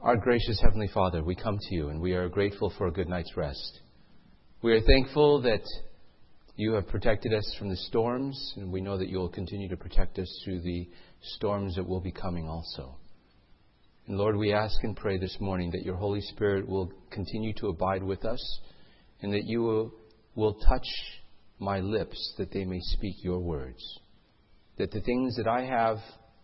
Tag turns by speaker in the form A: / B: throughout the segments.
A: Our gracious Heavenly Father, we come to you and we are grateful for a good night's rest. We are thankful that you have protected us from the storms, and we know that you will continue to protect us through the storms that will be coming also. And Lord, we ask and pray this morning that your Holy Spirit will continue to abide with us, and that you will touch my lips that they may speak your words. That the things that I have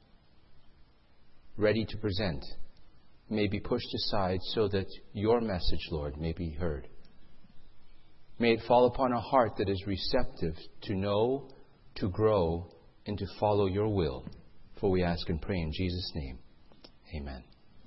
A: ready to present may be pushed aside so that your message, Lord, may be heard. May it fall upon a heart that is receptive to know, to grow, and to follow your will. For we ask and pray in Jesus' name. Amen.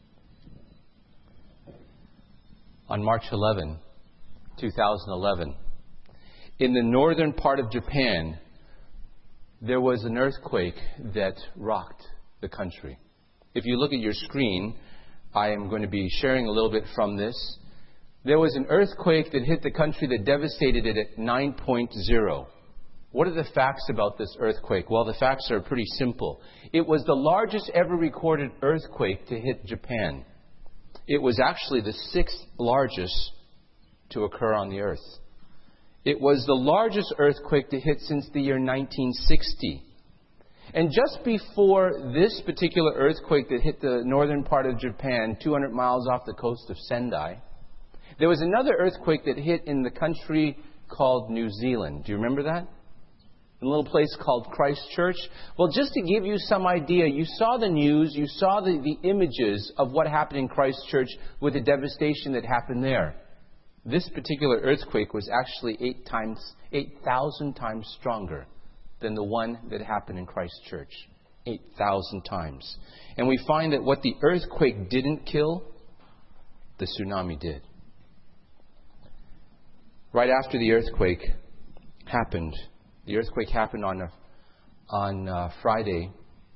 A: On March 11, 2011, in the northern part of Japan, there was an earthquake that rocked the country. If you look at your screen, I am going to be sharing a little bit from this. There was an earthquake that hit the country that devastated it at 9.0. What are the facts about this earthquake? Well, the facts are pretty simple. It was the largest ever recorded earthquake to hit Japan. It was actually the 6th largest to occur on the earth. It was the largest earthquake to hit since the year 1960. And just before this particular earthquake that hit the northern part of Japan, 200 miles off the coast of Sendai, there was another earthquake that hit in the country called New Zealand. Do you remember that? A little place called Christchurch. Well, just to give you some idea, you saw the news, you saw the images of what happened in Christchurch with the devastation that happened there. This particular earthquake was actually 8,000 times stronger than the one that happened in Christchurch. 8,000 times. And we find that what the earthquake didn't kill, the tsunami did. Right after the earthquake happened on Friday,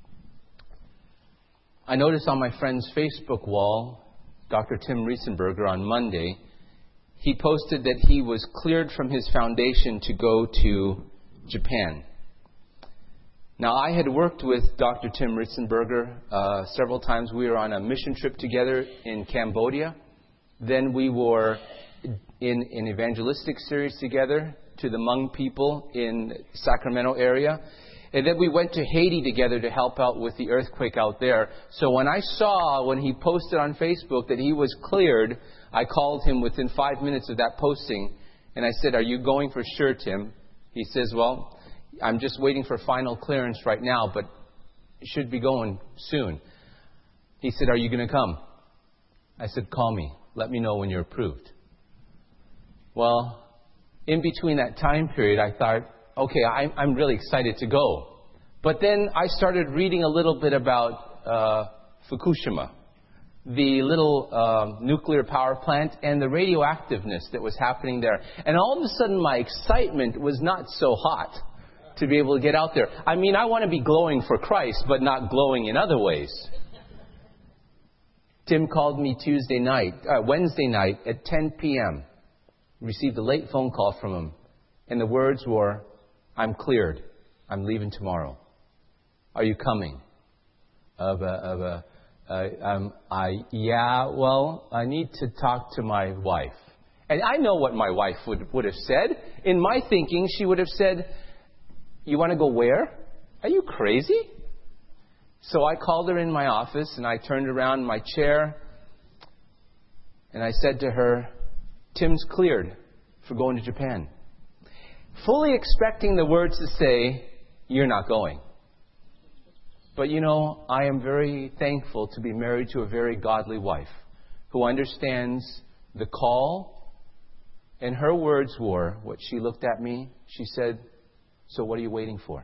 A: I noticed on my friend's Facebook wall, Dr. Tim Riesenberger, on Monday, he posted that he was cleared from his foundation to go to Japan. Now, I had worked with Dr. Tim Riesenberger several times. We were on a mission trip together in Cambodia. Then we were in an evangelistic series together to the Hmong people in Sacramento area. And then we went to Haiti together to help out with the earthquake out there. So when I saw, when he posted on Facebook that he was cleared, I called him within 5 minutes of that posting. And I said, "Are you going for sure, Tim?" He says, "Well, I'm just waiting for final clearance right now, but it should be going soon." He said, "Are you going to come?" I said, "Call me. Let me know when you're approved." Well, in between that time period, I thought, okay, I'm really excited to go. But then I started reading a little bit about Fukushima, the little nuclear power plant, and the radioactiveness that was happening there. And all of a sudden, my excitement was not so hot to be able to get out there. I mean, I want to be glowing for Christ, but not glowing in other ways. Tim called me Wednesday night at 10 p.m. Received a late phone call from him. And the words were, "I'm cleared. I'm leaving tomorrow. Are you coming?" I need to talk to my wife. And I know what my wife would have said. In my thinking, she would have said, "You want to go where? Are you crazy?" So I called her in my office and I turned around in my chair and I said to her, "Tim's cleared for going to Japan." Fully expecting the words to say, "You're not going." But you know, I am very thankful to be married to a very godly wife who understands the call. And her words were, what she looked at me, she said, "So what are you waiting for?"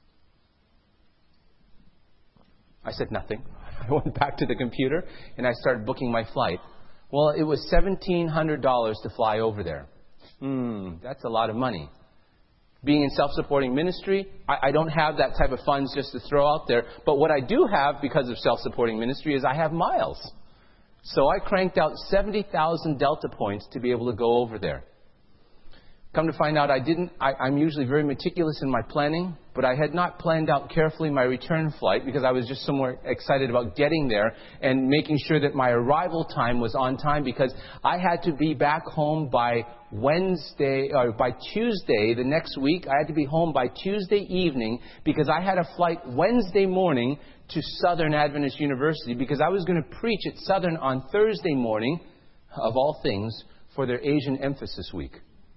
A: I said nothing. I went back to the computer and I started booking my flight. Well, it was $1,700 to fly over there. That's a lot of money. Being in self-supporting ministry, I don't have that type of funds just to throw out there. But what I do have because of self-supporting ministry is I have miles. So I cranked out 70,000 Delta points to be able to go over there. Come to find out, I'm usually very meticulous in my planning, but I had not planned out carefully my return flight because I was just so more excited about getting there and making sure that my arrival time was on time, because I had to be back home by Tuesday the next week. I had to be home by Tuesday evening because I had a flight Wednesday morning to Southern Adventist University, because I was going to preach at Southern on Thursday morning, of all things, for their Asian Emphasis Week.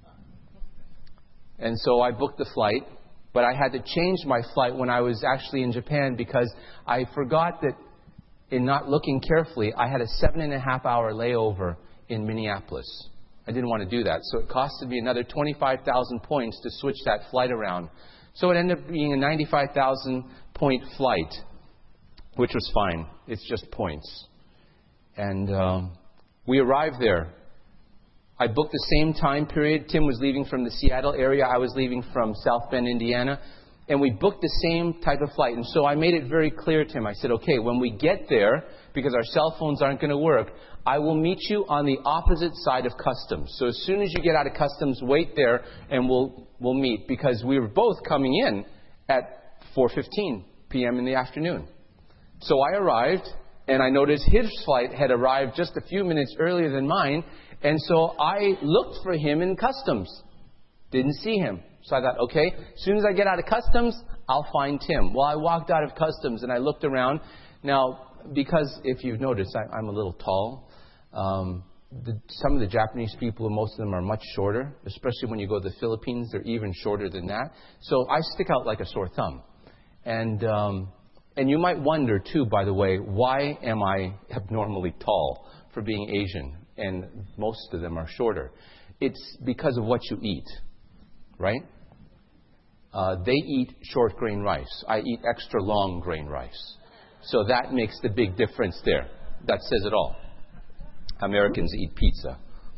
A: And so I booked the flight, but I had to change my flight when I was actually in Japan because I forgot that in not looking carefully, I had a 7.5-hour layover in Minneapolis. I didn't want to do that. So it costed me another 25,000 points to switch that flight around. So it ended up being a 95,000 point flight, which was fine. It's just points. And we arrived there. I booked the same time period. Tim was leaving from the Seattle area. I was leaving from South Bend, Indiana. And we booked the same type of flight. And so I made it very clear to him. I said, okay, when we get there, because our cell phones aren't going to work, I will meet you on the opposite side of customs. So as soon as you get out of customs, wait there and we'll meet. Because we were both coming in at 4:15 p.m. in the afternoon. So I arrived, and I noticed his flight had arrived just a few minutes earlier than mine. And so I looked for him in customs. Didn't see him. So I thought, okay, as soon as I get out of customs, I'll find Tim. Well, I walked out of customs and I looked around. Now, because if you've noticed, I'm a little tall. Some of the Japanese people, most of them are much shorter, especially when you go to the Philippines. They're even shorter than that. So I stick out like a sore thumb. And you might wonder, too, by the way, why am I abnormally tall for being Asian? And most of them are shorter. It's because of what you eat, right? They eat short grain rice. I eat extra long grain rice. So that makes the big difference there. That says it all. Americans eat pizza.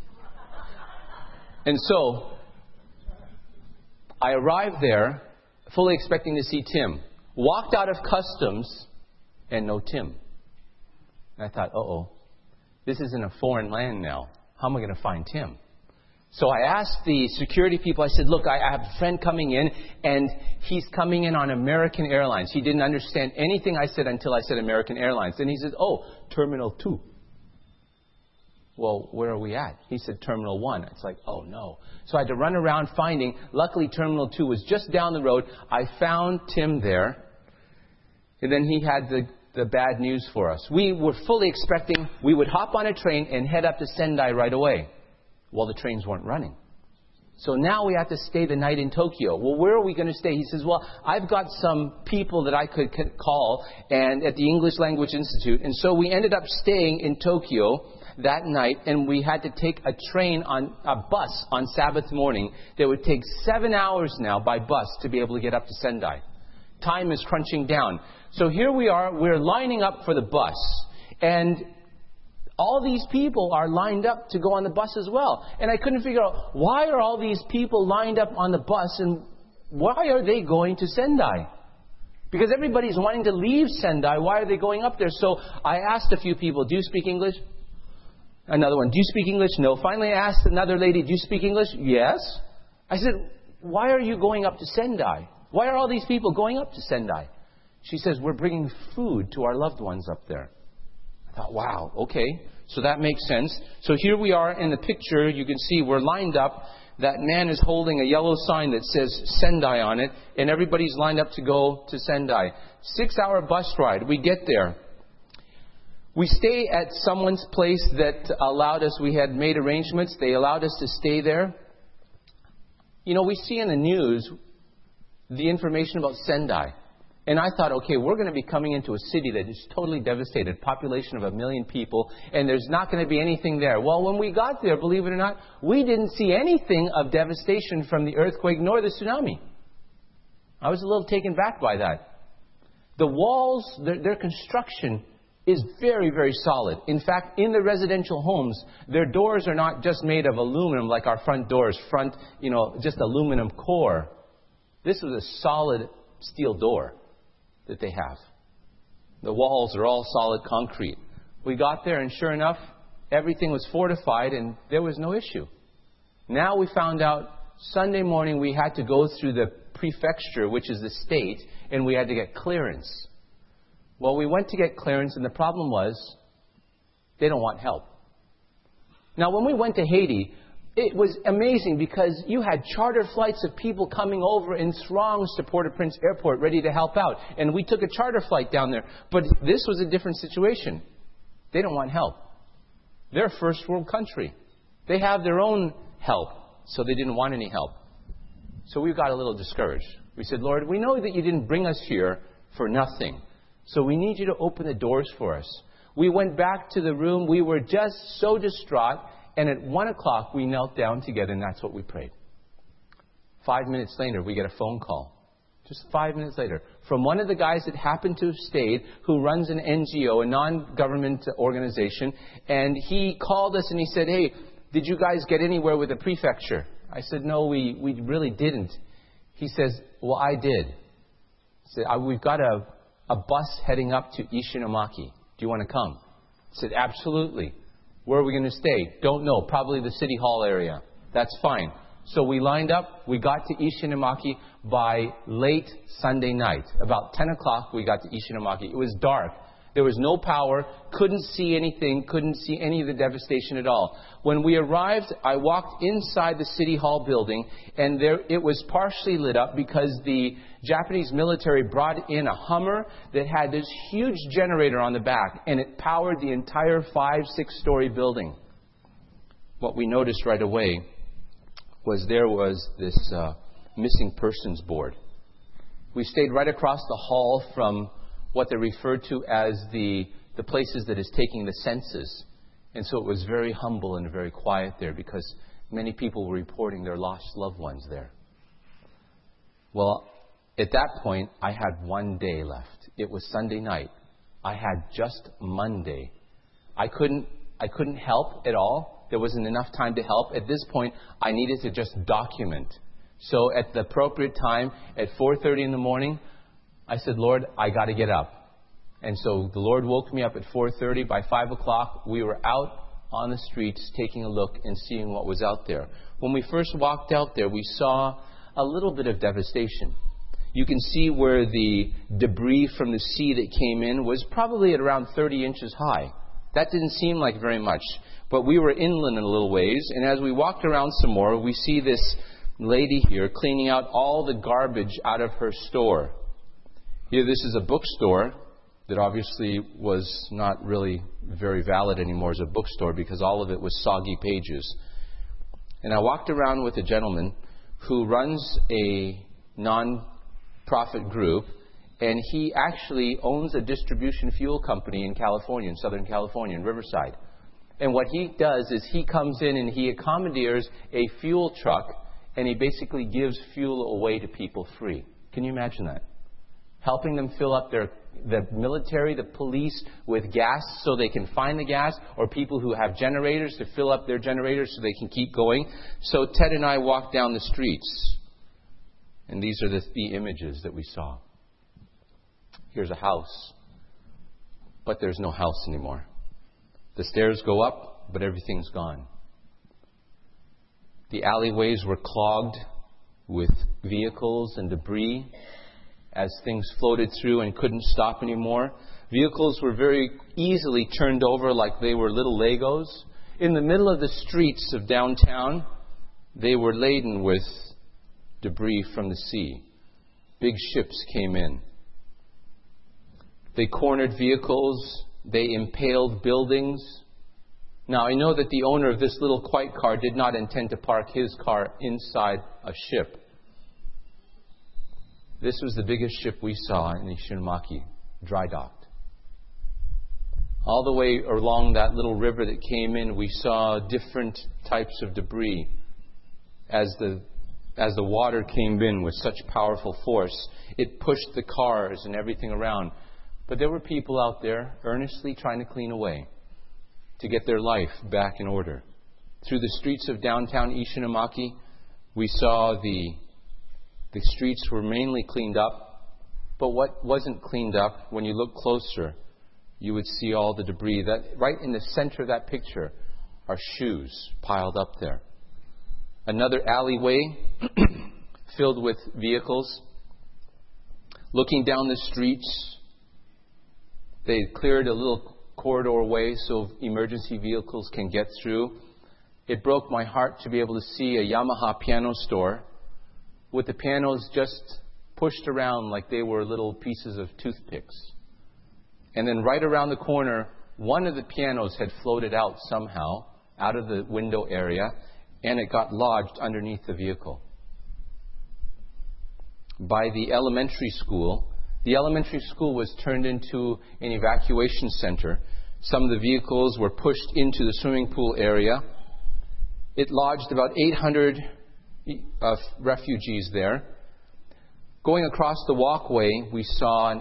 A: And so I arrived there fully expecting to see Tim. Walked out of customs and no Tim. And I thought, this is in a foreign land now. How am I going to find Tim? So I asked the security people, I said, look, I have a friend coming in, and he's coming in on American Airlines. He didn't understand anything I said until I said American Airlines. And he said, Terminal 2. Well, where are we at? He said Terminal 1. It's like, oh no. So I had to run around finding. Luckily, Terminal 2 was just down the road. I found Tim there. And then he had the bad news for us. We were fully expecting we would hop on a train and head up to Sendai right away. Well, the trains weren't running. So now we have to stay the night in Tokyo. Well, where are we going to stay? He says, well, I've got some people that I could call and at the English Language Institute. And so we ended up staying in Tokyo that night, and we had to take a bus on Sabbath morning that would take 7 hours now by bus to be able to get up to Sendai. Time is crunching down. So here we are, we're lining up for the bus, and all these people are lined up to go on the bus as well. And I couldn't figure out, why are all these people lined up on the bus, and why are they going to Sendai? Because everybody's wanting to leave Sendai. Why are they going up there? So I asked a few people, do you speak English? Another one, do you speak English? No. Finally, I asked another lady, do you speak English? Yes. I said, why are you going up to Sendai? Why are all these people going up to Sendai? She says, we're bringing food to our loved ones up there. I thought, wow, okay. So that makes sense. So here we are in the picture. You can see we're lined up. That man is holding a yellow sign that says Sendai on it. And everybody's lined up to go to Sendai. 6-hour bus ride. We get there. We stay at someone's place that allowed us. We had made arrangements. They allowed us to stay there. You know, we see in the news the information about Sendai. And I thought, okay, we're going to be coming into a city that is totally devastated, population of 1 million people, and there's not going to be anything there. Well, when we got there, believe it or not, we didn't see anything of devastation from the earthquake nor the tsunami. I was a little taken back by that. The walls, their construction is very, very solid. In fact, in the residential homes, their doors are not just made of aluminum like our front doors, just aluminum core. This was a solid steel door that they have. The walls are all solid concrete. We got there, and sure enough, everything was fortified and there was no issue. Now we found out Sunday morning we had to go through the prefecture, which is the state, and we had to get clearance. Well, we went to get clearance, and the problem was they don't want help. Now, when we went to Haiti, it was amazing because you had charter flights of people coming over in throngs to Port-au-Prince Airport ready to help out. And we took a charter flight down there. But this was a different situation. They don't want help. They're a first world country. They have their own help, so they didn't want any help. So we got a little discouraged. We said, Lord, we know that you didn't bring us here for nothing. So we need you to open the doors for us. We went back to the room. We were just so distraught. And at 1 o'clock, we knelt down together, and that's what we prayed. 5 minutes later, we get a phone call. Just 5 minutes later, from one of the guys that happened to have stayed, who runs an NGO, a non-government organization. And he called us and he said, hey, did you guys get anywhere with the prefecture? I said, no, we really didn't. He says, well, I did. He said, we've got a bus heading up to Ishinomaki. Do you want to come? I said, absolutely. Where are we going to stay? Don't know. Probably the City Hall area. That's fine. So we lined up. We got to Ishinomaki by late Sunday night. About 10 o'clock, we got to Ishinomaki. It was dark. There was no power. Couldn't see anything. Couldn't see any of the devastation at all. When we arrived, I walked inside the City Hall building, and it was partially lit up because the Japanese military brought in a Hummer that had this huge generator on the back, and it powered the entire 5-6-story building. What we noticed right away was there was this missing persons board. We stayed right across the hall from what they referred to as the places that is taking the census. And so it was very humble and very quiet there because many people were reporting their lost loved ones there. Well, at that point, I had 1 day left. It was Sunday night. I had just Monday. I couldn't help at all. There wasn't enough time to help. At this point, I needed to just document. So at the appropriate time, at 4:30 in the morning, I said, Lord, I got to get up. And so the Lord woke me up at 4:30. By 5 o'clock, we were out on the streets taking a look and seeing what was out there. When we first walked out there, we saw a little bit of devastation. You can see where the debris from the sea that came in was probably at around 30 inches high. That didn't seem like very much. But we were inland in a little ways, and as we walked around some more, we see this lady here cleaning out all the garbage out of her store. Here, this is a bookstore that obviously was not really very valid anymore as a bookstore because all of it was soggy pages. And I walked around with a gentleman who runs a non-profit group, and he actually owns a distribution fuel company in California, in Southern California, in Riverside. And what he does is he comes in and he commandeers a fuel truck, and he basically gives fuel away to people free. Can you imagine that? Helping them fill up the military, the police with gas so they can find the gas, or people who have generators to fill up their generators so they can keep going. So Ted and I walked down the streets, and these are the images that we saw. Here's a house, but there's no house anymore. The stairs go up, but everything's gone. The alleyways were clogged with vehicles and debris as things floated through and couldn't stop anymore. Vehicles were very easily turned over like they were little Legos. In the middle of the streets of downtown, they were laden with debris from the sea. Big ships came in. They cornered vehicles. They impaled buildings. Now, I know that the owner of this little white car did not intend to park his car inside a ship. This was the biggest ship we saw in Ishinomaki, dry docked. All the way along that little river that came in, we saw different types of debris. As the water came in with such powerful force, it pushed the cars and everything around. But there were people out there earnestly trying to clean away, to get their life back in order. Through the streets of downtown Ishinomaki, we saw the streets were mainly cleaned up. But what wasn't cleaned up, when you look closer, you would see all the debris. That right in the center of that picture are shoes piled up there. Another alleyway filled with vehicles. Looking down the streets, they cleared a little corridor way so emergency vehicles can get through. It broke my heart to be able to see a Yamaha piano store with the pianos just pushed around like they were little pieces of toothpicks. And then right around the corner, one of the pianos had floated out somehow, out of the window area, and it got lodged underneath the vehicle. By the elementary school was turned into an evacuation center. Some of the vehicles were pushed into the swimming pool area. It lodged about 800 refugees there. Going across the walkway, we saw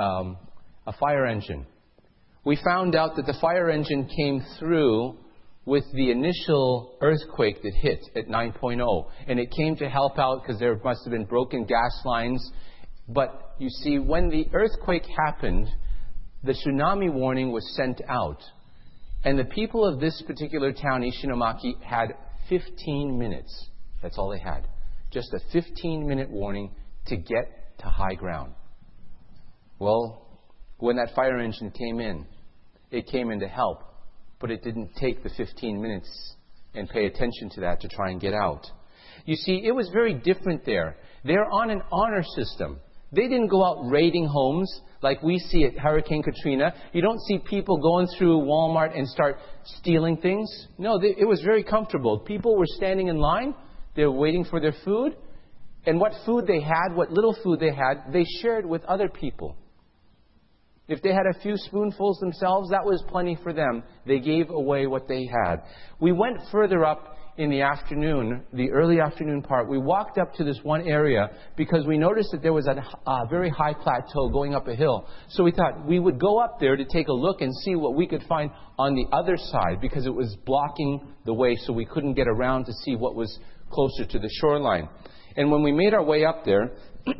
A: a fire engine. We found out that the fire engine came through with the initial earthquake that hit at 9.0. And it came to help out because there must have been broken gas lines. But you see, when the earthquake happened, the tsunami warning was sent out. And the people of this particular town, Ishinomaki, had 15 minutes. That's all they had. Just a 15-minute warning to get to high ground. Well, when that fire engine came in, it came in to help. But it didn't take the 15 minutes and pay attention to that to try and get out. You see, it was very different there. They're on an honor system. They didn't go out raiding homes like we see at Hurricane Katrina. You don't see people going through Walmart and start stealing things. No, it was very comfortable. People were standing in line. They were waiting for their food. And what food they had, what little food they had, they shared with other people. If they had a few spoonfuls themselves, that was plenty for them. They gave away what they had. We went further up in the afternoon, the early afternoon part. We walked up to this one area because we noticed that there was a very high plateau going up a hill. So we thought we would go up there to take a look and see what we could find on the other side because it was blocking the way so we couldn't get around to see what was closer to the shoreline. And when we made our way up there,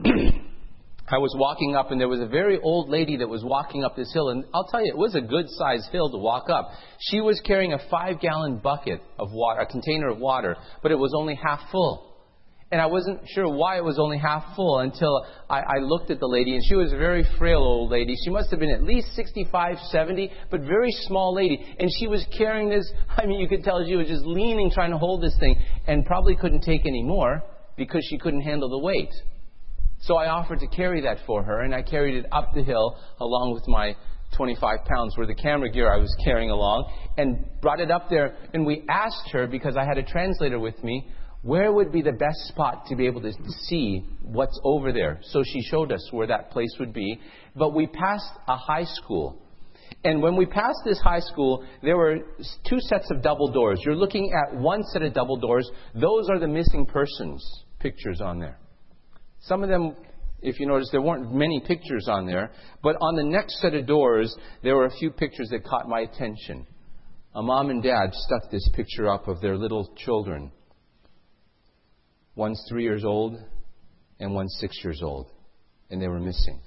A: I was walking up, and there was a very old lady that was walking up this hill. And I'll tell you, it was a good-sized hill to walk up. She was carrying a 5-gallon bucket of water, a container of water, but it was only half full. And I wasn't sure why it was only half full until I looked at the lady, and she was a very frail old lady. She must have been at least 65, 70, but very small lady. And she was carrying this, you could tell she was just leaning, trying to hold this thing, and probably couldn't take any more because she couldn't handle the weight. So I offered to carry that for her, and I carried it up the hill along with my 25 pounds worth of camera gear I was carrying along, and brought it up there. And we asked her, because I had a translator with me, where would be the best spot to be able to see what's over there. So she showed us where that place would be. But we passed a high school. And when we passed this high school, there were 2 sets of double doors. You're looking at one set of double doors. Those are the missing persons pictures on there. Some of them, if you notice, there weren't many pictures on there. But on the next set of doors, there were a few pictures that caught my attention. A mom and dad stuck this picture up of their little children. One's 3 years old and one's 6 years old. And they were missing.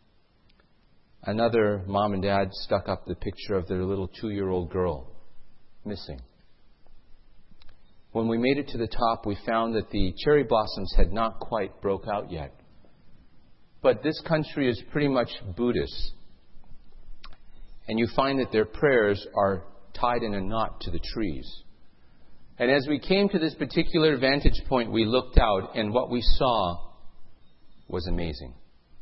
A: Another mom and dad stuck up the picture of their little 2-year-old girl. Missing. When we made it to the top, we found that the cherry blossoms had not quite broke out yet. But this country is pretty much Buddhist. And you find that their prayers are tied in a knot to the trees. And as we came to this particular vantage point, we looked out, and what we saw was amazing.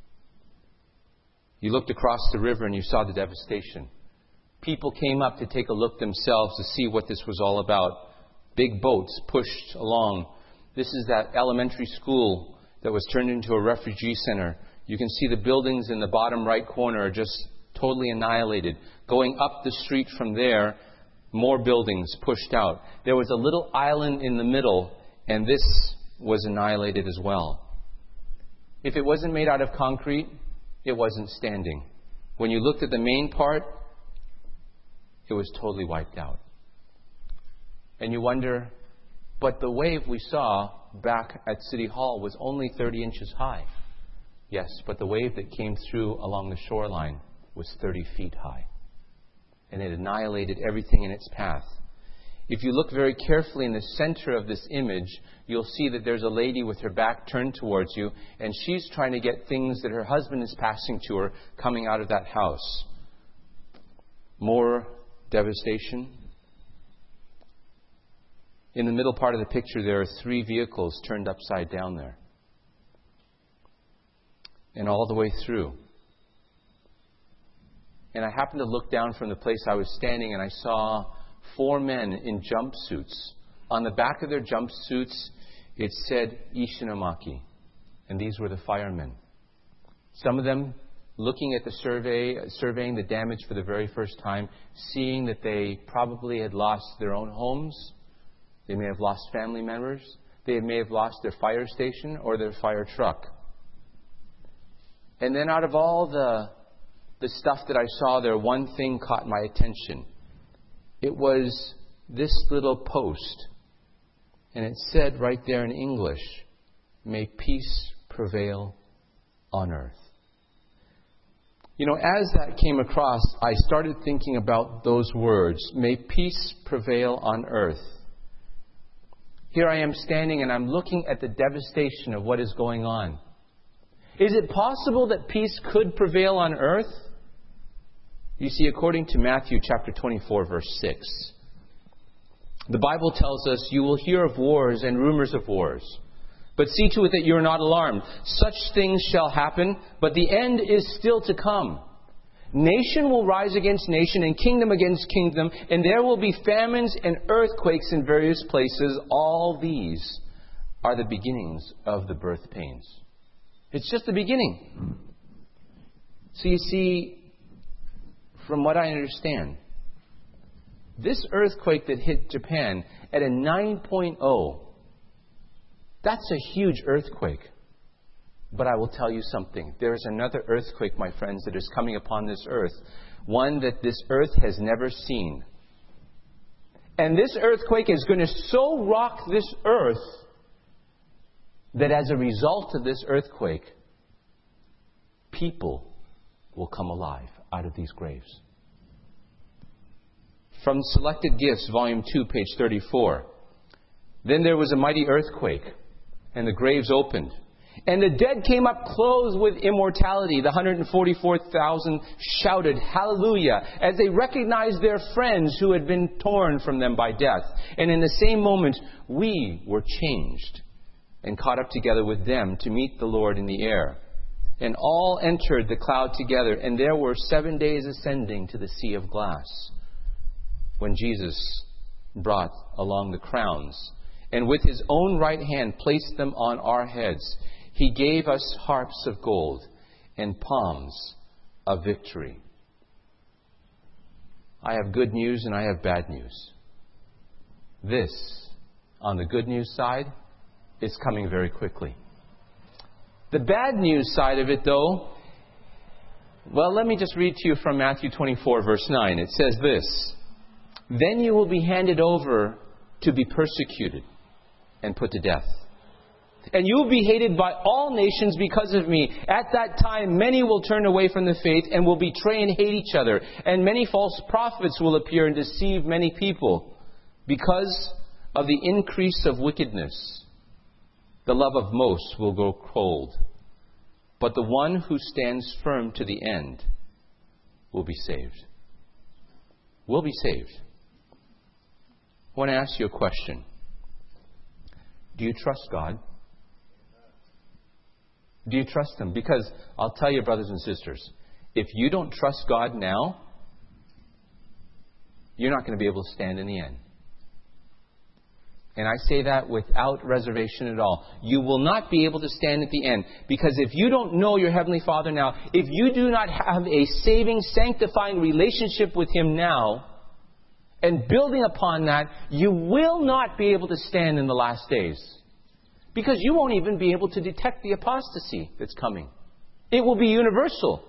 A: You looked across the river and you saw the devastation. People came up to take a look themselves to see what this was all about. Big boats pushed along. This is that elementary school that was turned into a refugee center. You can see the buildings in the bottom right corner are just totally annihilated. Going up the street from there, more buildings pushed out. There was a little island in the middle, and this was annihilated as well. If it wasn't made out of concrete, it wasn't standing. When you looked at the main part, it was totally wiped out. And you wonder, but the wave we saw back at City Hall was only 30 inches high. Yes, but the wave that came through along the shoreline was 30 feet high. And it annihilated everything in its path. If you look very carefully in the center of this image, you'll see that there's a lady with her back turned towards you, and she's trying to get things that her husband is passing to her coming out of that house. More devastation. In the middle part of the picture, there are 3 vehicles turned upside down there. And all the way through. And I happened to look down from the place I was standing, and I saw 4 men in jumpsuits. On the back of their jumpsuits, it said Ishinomaki. And these were the firemen. Some of them looking at the surveying the damage for the very first time, seeing that they probably had lost their own homes. They may have lost family members. They may have lost their fire station or their fire truck. And then out of all the stuff that I saw there, one thing caught my attention. It was this little post. And it said right there in English, "May peace prevail on earth." You know, as that came across, I started thinking about those words, "May peace prevail on earth." Here I am standing and I'm looking at the devastation of what is going on. Is it possible that peace could prevail on earth? You see, according to Matthew chapter 24, verse 6, the Bible tells us, "You will hear of wars and rumors of wars. But see to it that you are not alarmed. Such things shall happen, but the end is still to come. Nation will rise against nation and kingdom against kingdom, and there will be famines and earthquakes in various places. All these are the beginnings of the birth pains." It's just the beginning. So you see, from what I understand, this earthquake that hit Japan at a 9.0, that's a huge earthquake. But I will tell you something. There is another earthquake, my friends, that is coming upon this earth. One that this earth has never seen. And this earthquake is going to so rock this earth that as a result of this earthquake, people will come alive out of these graves. From Selected Gifts, Volume 2, page 34. "Then there was a mighty earthquake, and the graves opened. And the dead came up clothed with immortality. The 144,000 shouted, 'Hallelujah,' as they recognized their friends who had been torn from them by death. And in the same moment, we were changed and caught up together with them to meet the Lord in the air. And all entered the cloud together, and there were 7 days ascending to the sea of glass, when Jesus brought along the crowns, and with his own right hand placed them on our heads. He gave us harps of gold and palms of victory." I have good news and I have bad news. This, on the good news side, is coming very quickly. The bad news side of it, though, well, let me just read to you from Matthew 24, verse 9. It says this, "Then you will be handed over to be persecuted and put to death. And you will be hated by all nations because of me. At that time, many will turn away from the faith and will betray and hate each other. And many false prophets will appear and deceive many people. Because of the increase of wickedness, the love of most will grow cold. But the one who stands firm to the end will be saved." Will be saved. I want to ask you a question. Do you trust God? Do you trust Him? Because I'll tell you, brothers and sisters, if you don't trust God now, you're not going to be able to stand in the end. And I say that without reservation at all. You will not be able to stand at the end. Because if you don't know your Heavenly Father now, if you do not have a saving, sanctifying relationship with Him now, and building upon that, you will not be able to stand in the last days. Because you won't even be able to detect the apostasy that's coming. It will be universal.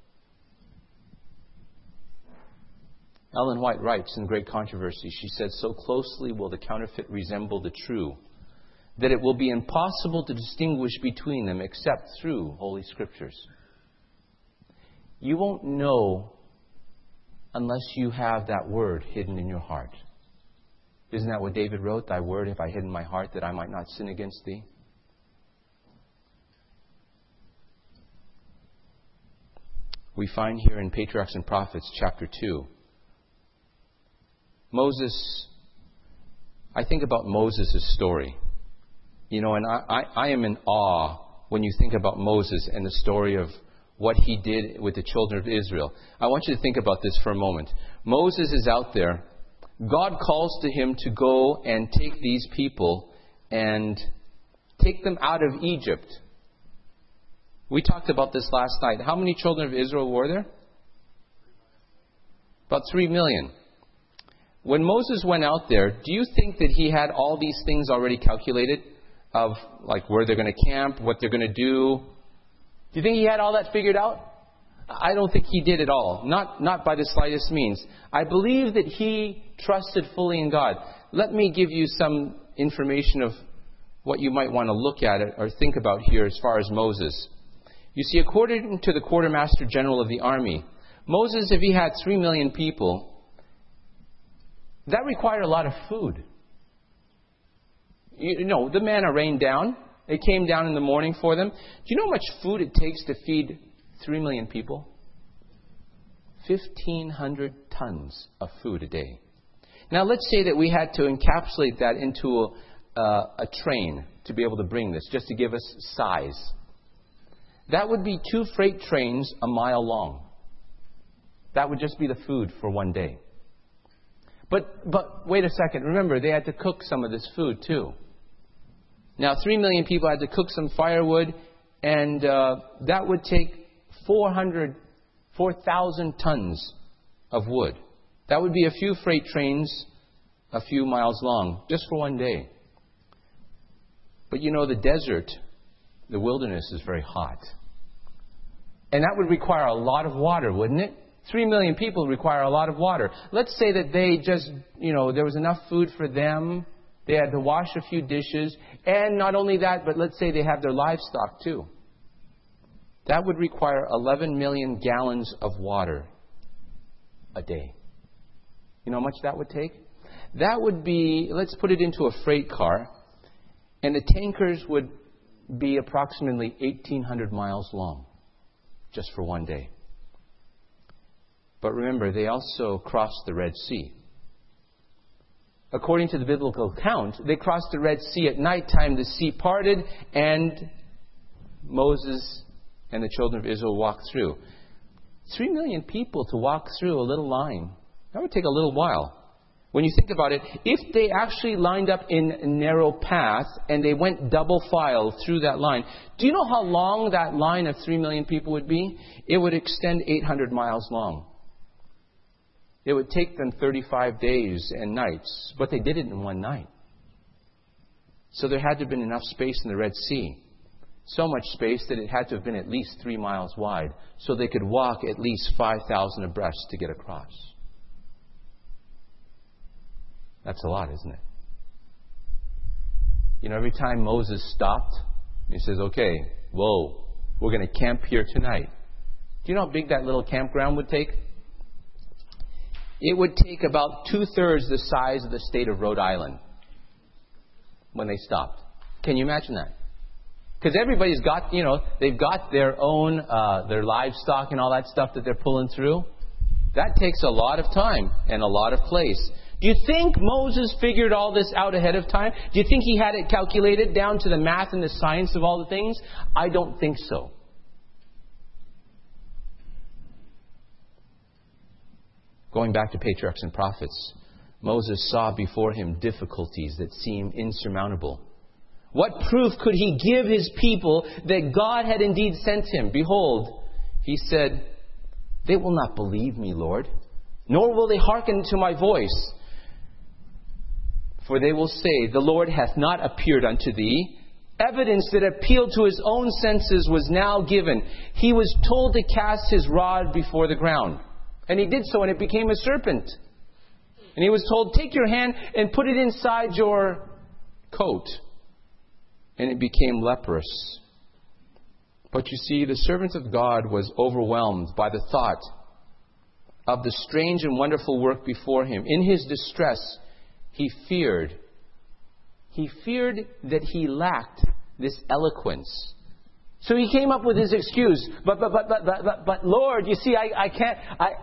A: Ellen White writes in Great Controversy, she said, "So closely will the counterfeit resemble the true, that it will be impossible to distinguish between them except through Holy Scriptures." You won't know unless you have that word hidden in your heart. Isn't that what David wrote? Thy word have I hid in my heart that I might not sin against thee. We find here in Patriarchs and Prophets, chapter 2, Moses, I think about Moses' story. And I am in awe when you think about Moses and the story of what he did with the children of Israel. I want you to think about this for a moment. Moses is out there. God calls to him to go and take these people and take them out of Egypt. We talked about this last night. How many children of Israel were there? About 3 million. When Moses went out there, do you think that he had all these things already calculated? Of like where they're going to camp, what they're going to do. Do you think he had all that figured out? I don't think he did at all. Not by the slightest means. I believe that he trusted fully in God. Let me give you some information of what you might want to look at or think about here as far as Moses. You see, according to the quartermaster general of the army, Moses, if he had 3 million people, that required a lot of food. The manna rained down. It came down in the morning for them. Do you know how much food it takes to feed 3 million people? 1,500 tons of food a day. Now, let's say that we had to encapsulate that into a train to be able to bring this, just to give us size. That would be 2 freight trains a mile long. That would just be the food for one day. But wait a second. Remember, they had to cook some of this food too. Now, 3 million people had to cook some firewood, and that would take 4,000 tons of wood. That would be a few freight trains a few miles long, just for one day. But the desert, the wilderness is very hot. And that would require a lot of water, wouldn't it? 3 million people require a lot of water. Let's say that they just, there was enough food for them. They had to wash a few dishes. And not only that, but let's say they have their livestock too. That would require 11 million gallons of water a day. You know how much that would take? That would be, let's put it into a freight car. And the tankers would be approximately 1,800 miles long. Just for one day. But remember, they also crossed the Red Sea. According to the biblical account, they crossed the Red Sea at nighttime. The sea parted, and Moses and the children of Israel walked through. 3 million people to walk through a little line. That would take a little while. When you think about it, if they actually lined up in a narrow path and they went double file through that line, do you know how long that line of 3 million people would be? It would extend 800 miles long. It would take them 35 days and nights, but they did it in one night. So there had to have been enough space in the Red Sea. So much space that it had to have been at least 3 miles wide, so they could walk at least 5,000 abreast to get across. That's a lot, isn't it? Every time Moses stopped, he says, okay, whoa, we're going to camp here tonight. Do you know how big that little campground would take? It would take about 2/3 the size of the state of Rhode Island when they stopped. Can you imagine that? Because everybody's got, they've got their own, their livestock and all that stuff that they're pulling through. That takes a lot of time and a lot of place. Do you think Moses figured all this out ahead of time? Do you think he had it calculated down to the math and the science of all the things? I don't think so. Going back to Patriarchs and Prophets, Moses saw before him difficulties that seemed insurmountable. What proof could he give his people that God had indeed sent him? Behold, he said, they will not believe me, Lord, nor will they hearken to my voice. For they will say, the Lord hath not appeared unto thee. Evidence that appealed to his own senses was now given. He was told to cast his rod before the ground. And he did so, and it became a serpent. And he was told, take your hand and put it inside your coat. And it became leprous. But you see, the servant of God was overwhelmed by the thought of the strange and wonderful work before him. In his distress, He feared. He feared that he lacked this eloquence. So he came up with his excuse. But Lord, you see, I can't.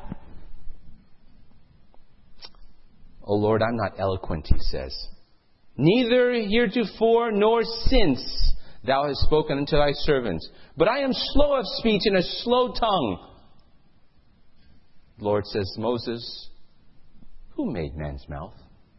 A: Oh Lord, I'm not eloquent, he says. Neither heretofore nor since thou hast spoken unto thy servants. But I am slow of speech and a slow tongue. The Lord says, Moses, who made man's mouth?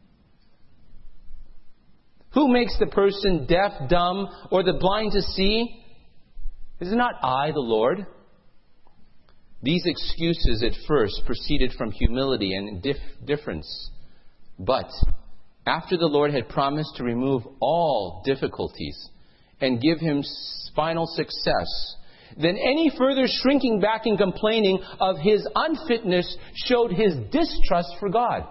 A: Who makes the person deaf, dumb, or the blind to see? Is it not I, the Lord? These excuses at first proceeded from humility and indifference. But after the Lord had promised to remove all difficulties and give him final success, then any further shrinking back and complaining of his unfitness showed his distrust for God.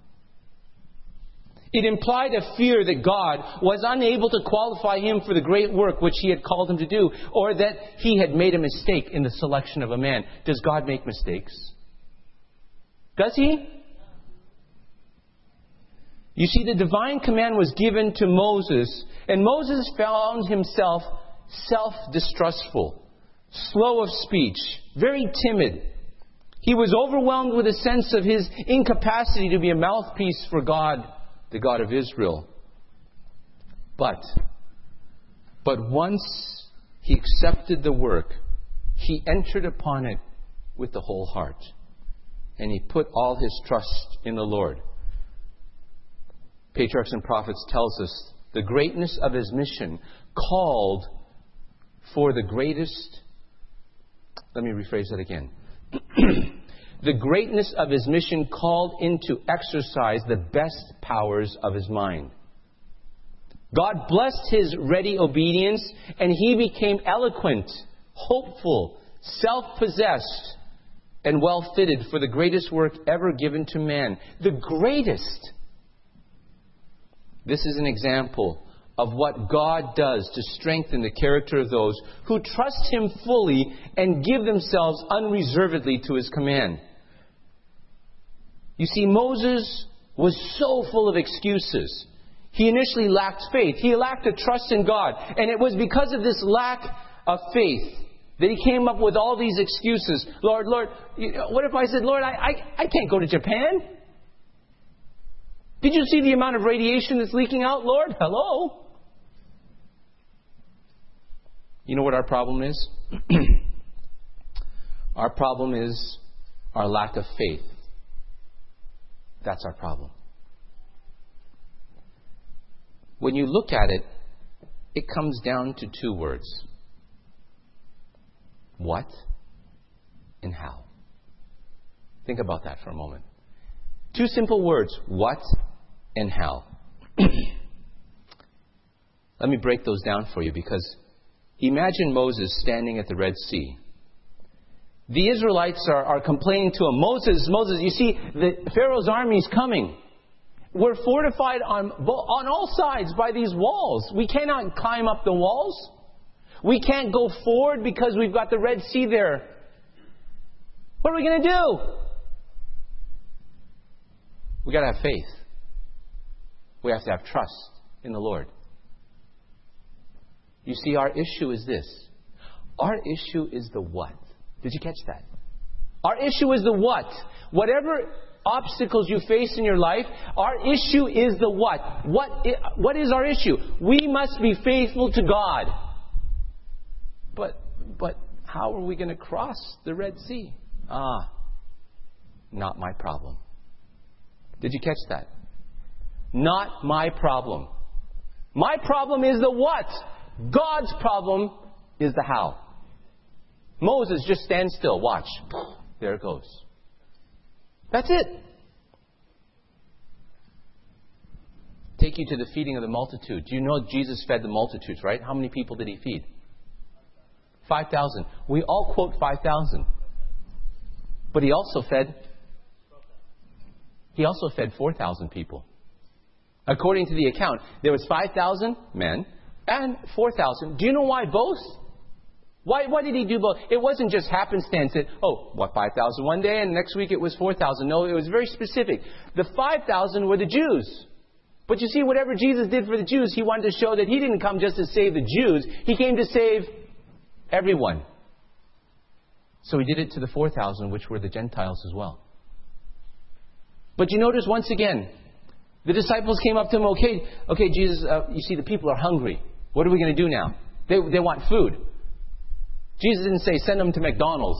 A: It implied a fear that God was unable to qualify him for the great work which he had called him to do, or that he had made a mistake in the selection of a man. Does God make mistakes? Does he? You see, the divine command was given to Moses, and Moses found himself self-distrustful, slow of speech, very timid. He was overwhelmed with a sense of his incapacity to be a mouthpiece for God, the God of Israel. But once he accepted the work, he entered upon it with the whole heart, and he put all his trust in the Lord. Patriarchs and Prophets tells us the greatness of his mission called for the greatest. Let me rephrase that again. The greatness of his mission called into exercise the best powers of his mind. God blessed his ready obedience, and he became eloquent, hopeful, self-possessed, and well-fitted for the greatest work ever given to man. The greatest. This is an example of what God does to strengthen the character of those who trust him fully and give themselves unreservedly to his command. You see, Moses was so full of excuses. He initially lacked faith. He lacked a trust in God. And it was because of this lack of faith that he came up with all these excuses. Lord, what if I said, Lord, I can't go to Japan? Did you see the amount of radiation that's leaking out, Lord? Hello? You know what our problem is? Our problem is our lack of faith. That's our problem. When you look at it, it comes down to two words. What and how. Think about that for a moment. Two simple words. What and how. Let me break those down for you, because imagine Moses standing at the Red Sea. The Israelites are complaining to him, Moses, you see, the Pharaoh's army is coming. We're fortified on all sides by these walls. We cannot climb up the walls. We can't go forward because we've got the Red Sea there. What are we going to do? We've got to have faith. We have to have trust in the Lord. You see, our issue is this. Our issue is the what. Did you catch that? Our issue is the what. Whatever obstacles you face in your life, our issue is the what. What is our issue? We must be faithful to God. But how are we going to cross the Red Sea? Not my problem. Did you catch that? Not my problem. My problem is the what. God's problem is the how. Moses, just stand still. Watch. There it goes. That's it. Take you to the feeding of the multitude. Do you know Jesus fed the multitudes, right? How many people did he feed? 5,000. We all quote 5,000. But he also fed 4,000 people. According to the account, there was 5,000 men and 4,000. Do you know why both? Why did he do both? It wasn't just happenstance that, 5,000 one day and next week it was 4,000. No, it was very specific. The 5,000 were the Jews. But you see, whatever Jesus did for the Jews, He wanted to show that He didn't come just to save the Jews. He came to save everyone. So He did it to the 4,000, which were the Gentiles as well. But you notice once again, the disciples came up to Him, okay, Jesus, you see, the people are hungry. What are we going to do now? They want food. Jesus didn't say, send them to McDonald's.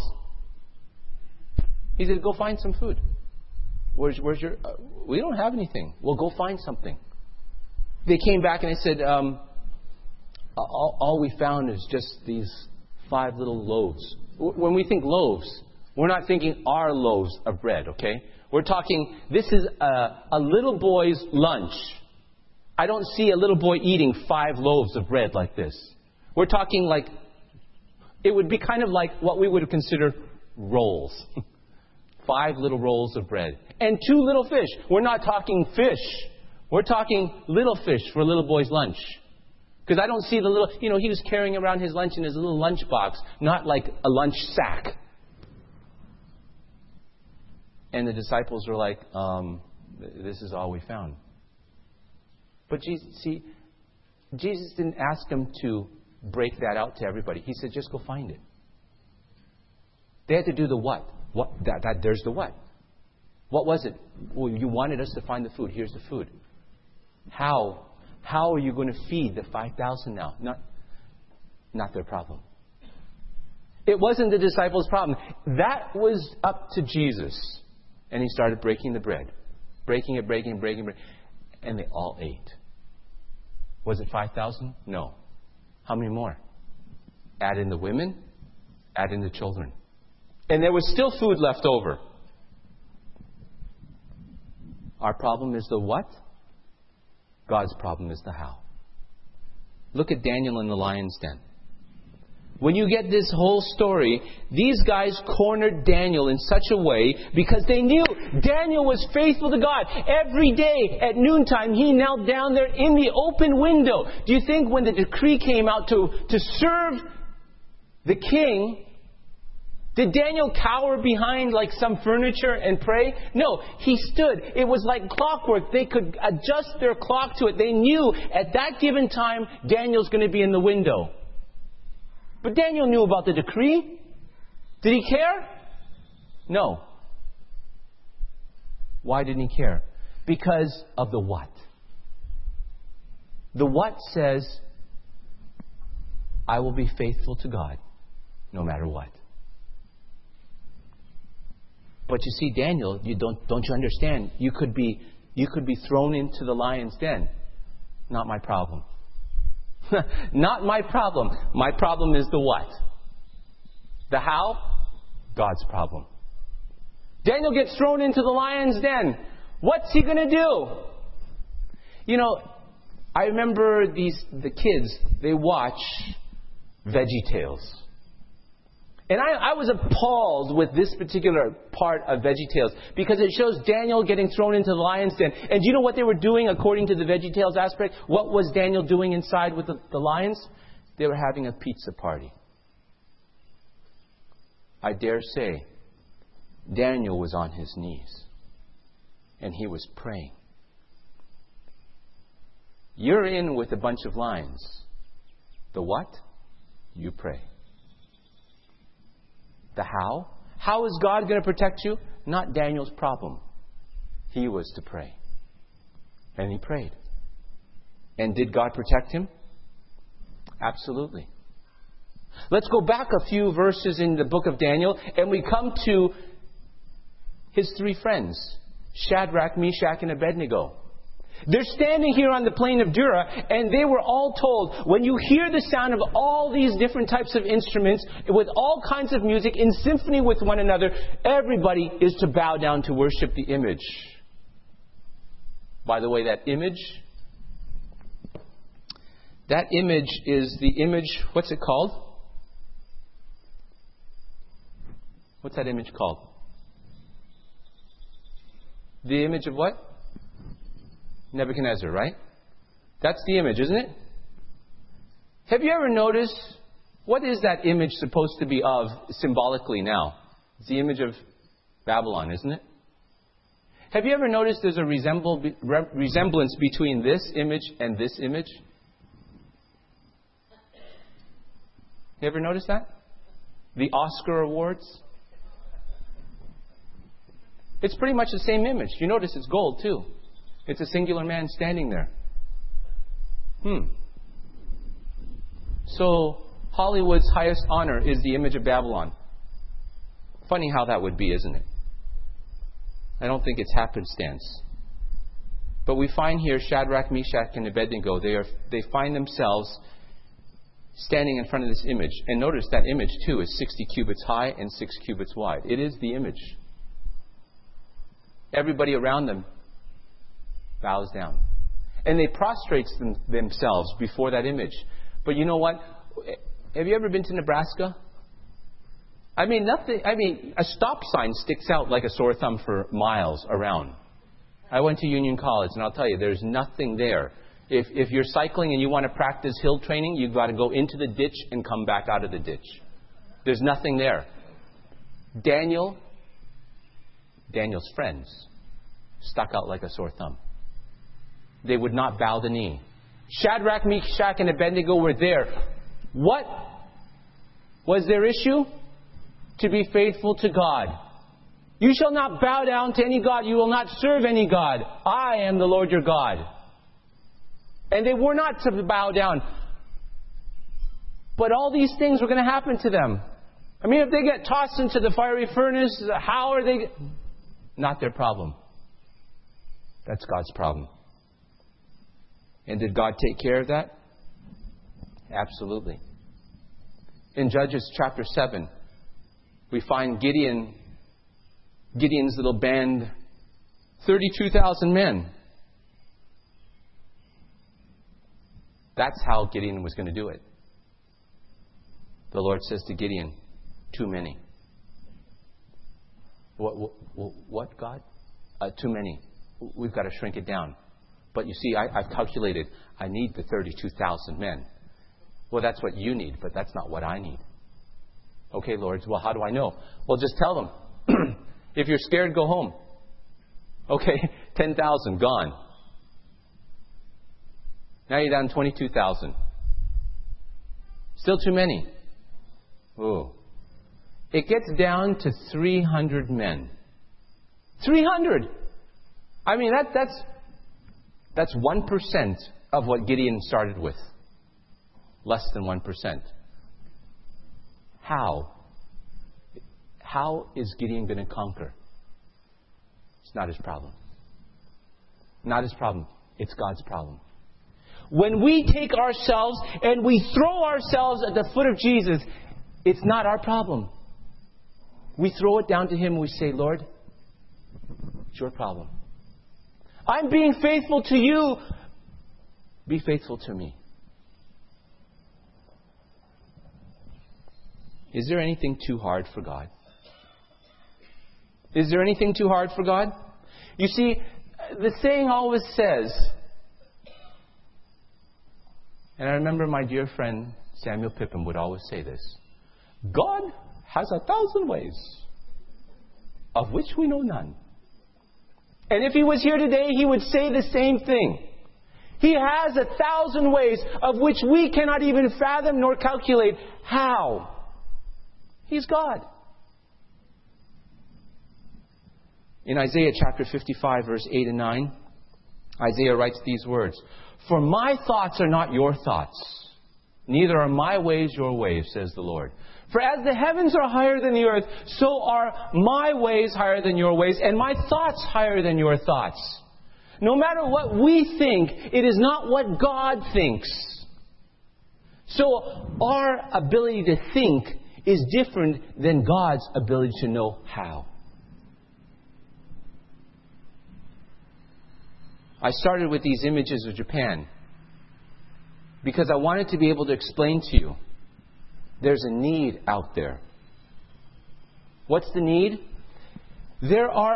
A: He said, go find some food. Where's your... we don't have anything. Well, go find something. They came back and they said, all we found is just these 5 little loaves. When we think loaves, we're not thinking our loaves of bread, okay? We're talking, this is a little boy's lunch. I don't see a little boy eating 5 loaves of bread like this. We're talking like, it would be kind of like what we would consider rolls. 5 little rolls of bread. And 2 little fish. We're not talking fish. We're talking little fish for a little boy's lunch. Because I don't see the little... he was carrying around his lunch in his little lunch box. Not like a lunch sack. And the disciples were like, this is all we found. But Jesus didn't ask them to break that out to everybody. He said, just go find it. They had to do the what. There's the what. What was it? Well, you wanted us to find the food. Here's the food. How are you going to feed the 5,000 now? Not their problem. It wasn't the disciples' problem. That was up to Jesus. And He started breaking the bread. Breaking it. And they all ate. Was it 5,000? No. How many more? Add in the women. Add in the children. And there was still food left over. Our problem is the what? God's problem is the how. Look at Daniel in the lion's den. When you get this whole story, these guys cornered Daniel in such a way because they knew Daniel was faithful to God. Every day at noontime, he knelt down there in the open window. Do you think when the decree came out to serve the king, did Daniel cower behind like some furniture and pray? No, he stood. It was like clockwork. They could adjust their clock to it. They knew at that given time, Daniel's going to be in the window. But Daniel knew about the decree. Did he care? No. Why didn't he care? Because of the what. The what says, I will be faithful to God no matter what. But you see, Daniel, don't you understand? You could be thrown into the lion's den. Not my problem. Not my problem. My problem is the what. The how? God's problem. Daniel gets thrown into the lion's den. What's he going to do? I remember the kids, they watch VeggieTales. And I was appalled with this particular part of VeggieTales because it shows Daniel getting thrown into the lion's den. And do you know what they were doing according to the VeggieTales aspect? What was Daniel doing inside with the lions? They were having a pizza party. I dare say Daniel was on his knees and he was praying. You're in with a bunch of lions. The what? You pray. The how? How is God going to protect you? Not Daniel's problem. He was to pray. And he prayed. And did God protect him? Absolutely. Let's go back a few verses in the book of Daniel, and we come to his 3 friends, Shadrach, Meshach, and Abednego. They're standing here on the plain of Dura, and they were all told, when you hear the sound of all these different types of instruments, with all kinds of music, in symphony with one another, everybody is to bow down to worship the image. By the way, that image is the image, what's it called? What's that image called? The image of what? Nebuchadnezzar, right? That's the image, isn't it? Have you ever noticed, what is that image supposed to be of symbolically now? It's the image of Babylon, isn't it? Have you ever noticed there's a resemblance between this image and this image? You ever notice that? The Oscar Awards? It's pretty much the same image. You notice it's gold too. It's a singular man standing there. So Hollywood's highest honor is the image of Babylon. Funny how that would be, isn't it? I don't think it's happenstance. But we find here Shadrach, Meshach, and Abednego. They find themselves standing in front of this image. And notice that image too is 60 cubits high and 6 cubits wide. It is the image. Everybody around them bows down. And they prostrate themselves before that image. But you know what? Have you ever been to Nebraska? I mean, a stop sign sticks out like a sore thumb for miles around. I went to Union College, and I'll tell you, there's nothing there. If you're cycling and you want to practice hill training, you've got to go into the ditch and come back out of the ditch. There's nothing there. Daniel's friends stuck out like a sore thumb. They would not bow the knee. Shadrach, Meshach, and Abednego were there. What was their issue? To be faithful to God. You shall not bow down to any God. You will not serve any God. I am the Lord your God. And they were not to bow down. But all these things were going to happen to them. I mean, if they get tossed into the fiery furnace, how are they? Not their problem. That's God's problem. And did God take care of that? Absolutely. In Judges chapter 7, we find Gideon's little band, 32,000 men. That's how Gideon was going to do it. The Lord says to Gideon, too many. What God? Too many. We've got to shrink it down. But you see, I've calculated, I need the 32,000 men. Well, that's what you need, but that's not what I need. Okay, Lord, well, how do I know? Well, just tell them. If you're scared, go home. Okay, 10,000, gone. Now you're down 22,000. Still too many. Oh. It gets down to 300 men. 300! I mean, that's 1% of what Gideon started with. Less than 1%. How? How is Gideon going to conquer? It's not his problem. Not his problem. It's God's problem. When we take ourselves and we throw ourselves at the foot of Jesus, it's not our problem. We throw it down to Him and we say, Lord, it's your problem. I'm being faithful to you. Be faithful to me. Is there anything too hard for God? Is there anything too hard for God? You see, the saying always says, and I remember my dear friend Samuel Pippin would always say this, God has 1,000 ways, of which we know none. And if He was here today, He would say the same thing. He has 1,000 ways of which we cannot even fathom nor calculate how. He's God. In Isaiah chapter 55, verse 8 and 9, Isaiah writes these words, For my thoughts are not your thoughts, neither are my ways your ways, says the Lord. For as the heavens are higher than the earth, so are my ways higher than your ways, and my thoughts higher than your thoughts. No matter what we think, it is not what God thinks. So our ability to think is different than God's ability to know how. I started with these images of Japan because I wanted to be able to explain to you there's a need out there. What's the need? There are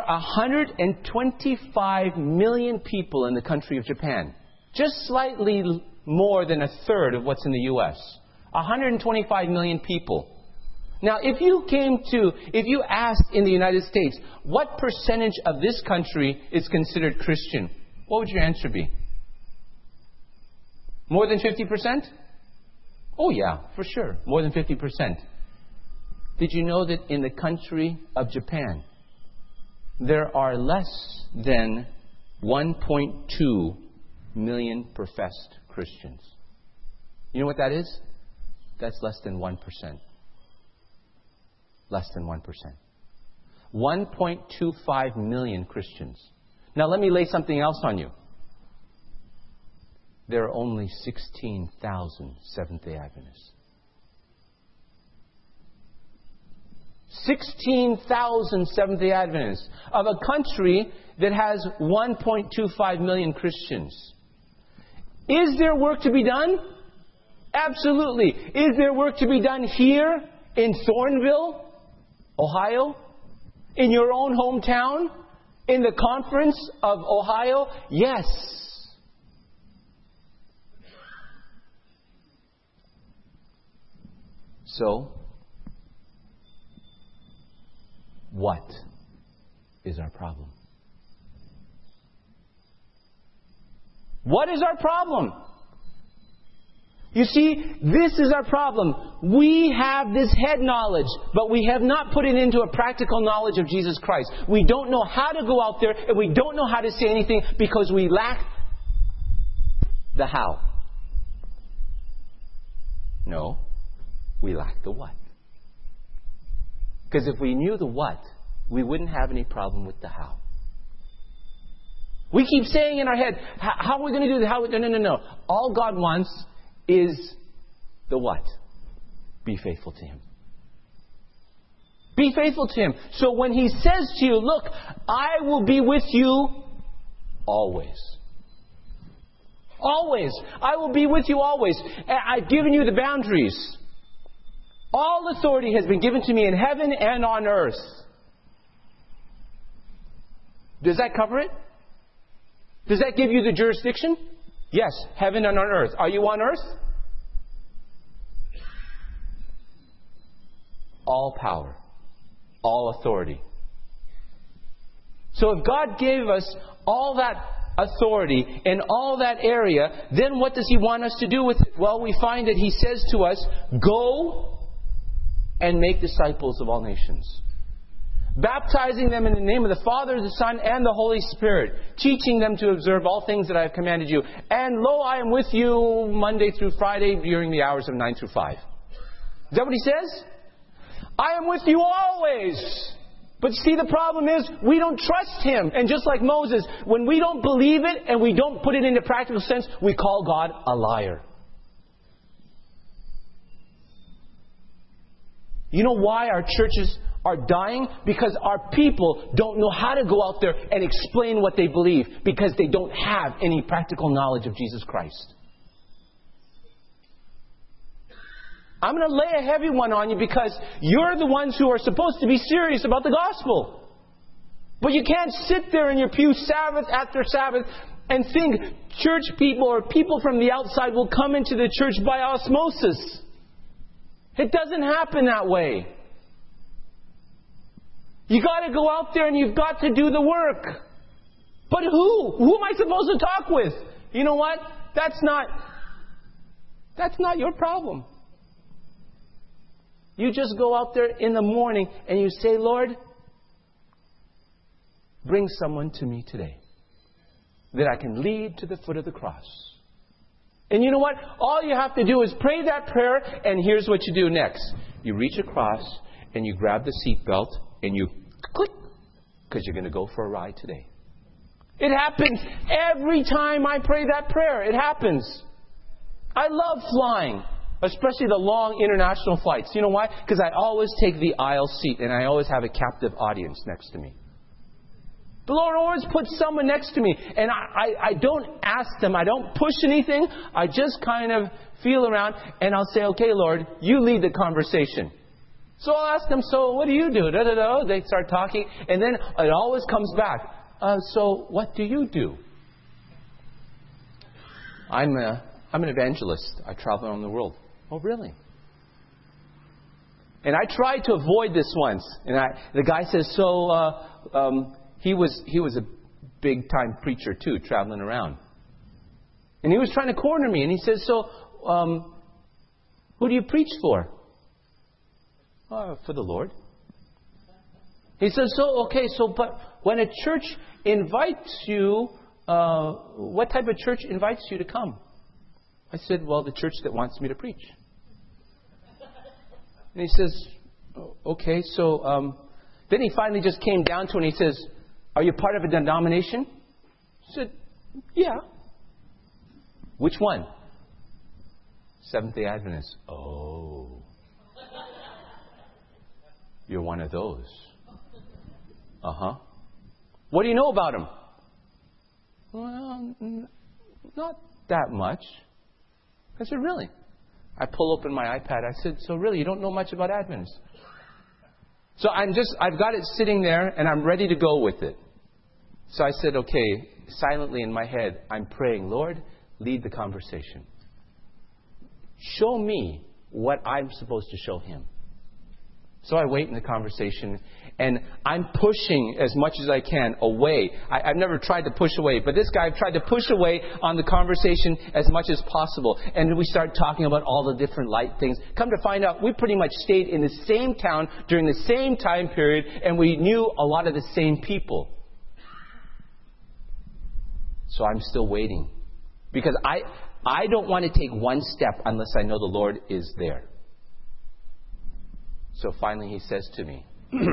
A: 125 million people in the country of Japan. Just slightly more than a third of what's in the U.S. 125 million people. Now, if you asked in the United States, what percentage of this country is considered Christian? What would your answer be? More than 50%? Oh yeah, for sure. More than 50%. Did you know that in the country of Japan, there are less than 1.2 million professed Christians? You know what that is? That's less than 1%. Less than 1%. 1.25 million Christians. Now let me lay something else on you. There are only 16,000 Seventh-day Adventists. 16,000 Seventh-day Adventists of a country that has 1.25 million Christians. Is there work to be done? Absolutely. Is there work to be done here in Thornville, Ohio? In your own hometown? In the Conference of Ohio? Yes. So, what is our problem? What is our problem? You see, this is our problem. We have this head knowledge, but we have not put it into a practical knowledge of Jesus Christ. We don't know how to go out there, and we don't know how to say anything because we lack the how. No, we lack the what. Because if we knew the what, we wouldn't have any problem with the how. We keep saying in our head, how are we going to do this? No. All God wants is the what? Be faithful to Him. Be faithful to Him. So when He says to you, look, I will be with you always. Always. I will be with you always. I've given you the boundaries. All authority has been given to me in heaven and on earth. Does that cover it? Does that give you the jurisdiction? Yes, heaven and on earth. Are you on earth? All power. All authority. So if God gave us all that authority in all that area, then what does He want us to do with it? Well, we find that He says to us, go and make disciples of all nations. Baptizing them in the name of the Father, the Son, and the Holy Spirit. Teaching them to observe all things that I have commanded you. And lo, I am with you Monday through Friday during the hours of 9 through 5. Is that what He says? I am with you always. But see, the problem is, we don't trust Him. And just like Moses, when we don't believe it and we don't put it into practical sense, we call God a liar. You know why our churches are dying? Because our people don't know how to go out there and explain what they believe. Because they don't have any practical knowledge of Jesus Christ. I'm going to lay a heavy one on you because you're the ones who are supposed to be serious about the gospel. But you can't sit there in your pew Sabbath after Sabbath and think church people or people from the outside will come into the church by osmosis. It doesn't happen that way. You got to go out there and you've got to do the work. But who? Who am I supposed to talk with? You know what? That's not your problem. You just go out there in the morning and you say, Lord, bring someone to me today that I can lead to the foot of the cross. And you know what? All you have to do is pray that prayer, and here's what you do next. You reach across and you grab the seatbelt and you click, because you're going to go for a ride today. It happens every time I pray that prayer. It happens. I love flying, especially the long international flights. You know why? Because I always take the aisle seat and I always have a captive audience next to me. The Lord always puts someone next to me. And I don't ask them. I don't push anything. I just kind of feel around and I'll say, okay, Lord, you lead the conversation. So I'll ask them, so what do you do? They start talking. And then it always comes back. So what do you do? I'm an evangelist. I travel around the world. Oh, really? And I tried to avoid this once. And the guy says, he was a big-time preacher too, traveling around. And he was trying to corner me. And he says, who do you preach for? For the Lord. He says, but when a church invites you, what type of church invites you to come? I said, well, the church that wants me to preach. And he says, okay, then he finally just came down to it and he says, are you part of a denomination? I said, yeah. Which one? Seventh-day Adventist. Oh. You're one of those. Uh-huh. What do you know about him? Well, not that much. I said, really? I pull open my iPad. I said, so really, you don't know much about Adventists? So I've got it sitting there and I'm ready to go with it. So I said, okay, silently in my head, I'm praying, Lord, lead the conversation. Show me what I'm supposed to show him. So I wait in the conversation, and I'm pushing as much as I can away. I've never tried to push away, but this guy tried to push away on the conversation as much as possible. And we start talking about all the different light things. Come to find out, we pretty much stayed in the same town during the same time period, and we knew a lot of the same people. So I'm still waiting. Because I don't want to take one step unless I know the Lord is there. So finally he says to me,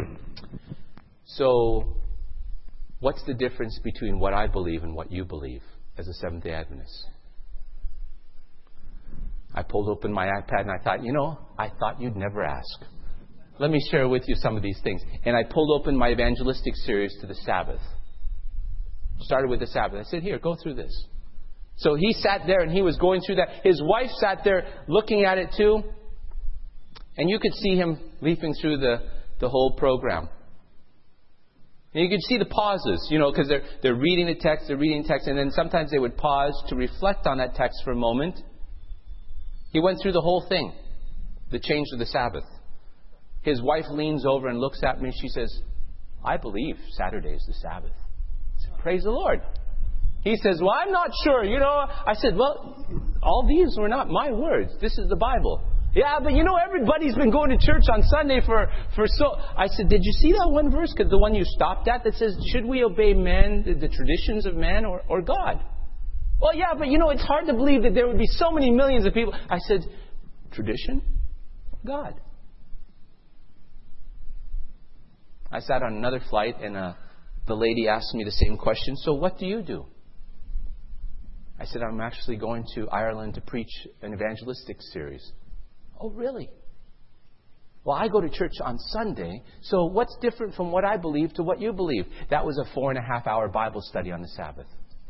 A: so what's the difference between what I believe and what you believe as a Seventh-day Adventist? I pulled open my iPad and I thought, I thought you'd never ask. Let me share with you some of these things. And I pulled open my evangelistic series to the Sabbath. Started with the Sabbath. I said, here, go through this. So he sat there and he was going through that. His wife sat there looking at it too. And you could see him leafing through the whole program. And you could see the pauses, because they're reading the text, and then sometimes they would pause to reflect on that text for a moment. He went through the whole thing, the change of the Sabbath. His wife leans over and looks at me and she says, I believe Saturday is the Sabbath. I said, praise the Lord. He says, well, I'm not sure. I said, well, all these were not my words. This is the Bible. Yeah, but everybody's been going to church on Sunday for so... I said, did you see that one verse? Because the one you stopped at that says, should we obey man, the traditions of man or God? Well, yeah, but it's hard to believe that there would be so many millions of people. I said, tradition or God? I sat on another flight and the lady asked me the same question. So what do you do? I said, I'm actually going to Ireland to preach an evangelistic series. Oh, really? Well, I go to church on Sunday, so what's different from what I believe to what you believe? That was a 4.5-hour Bible study on the Sabbath.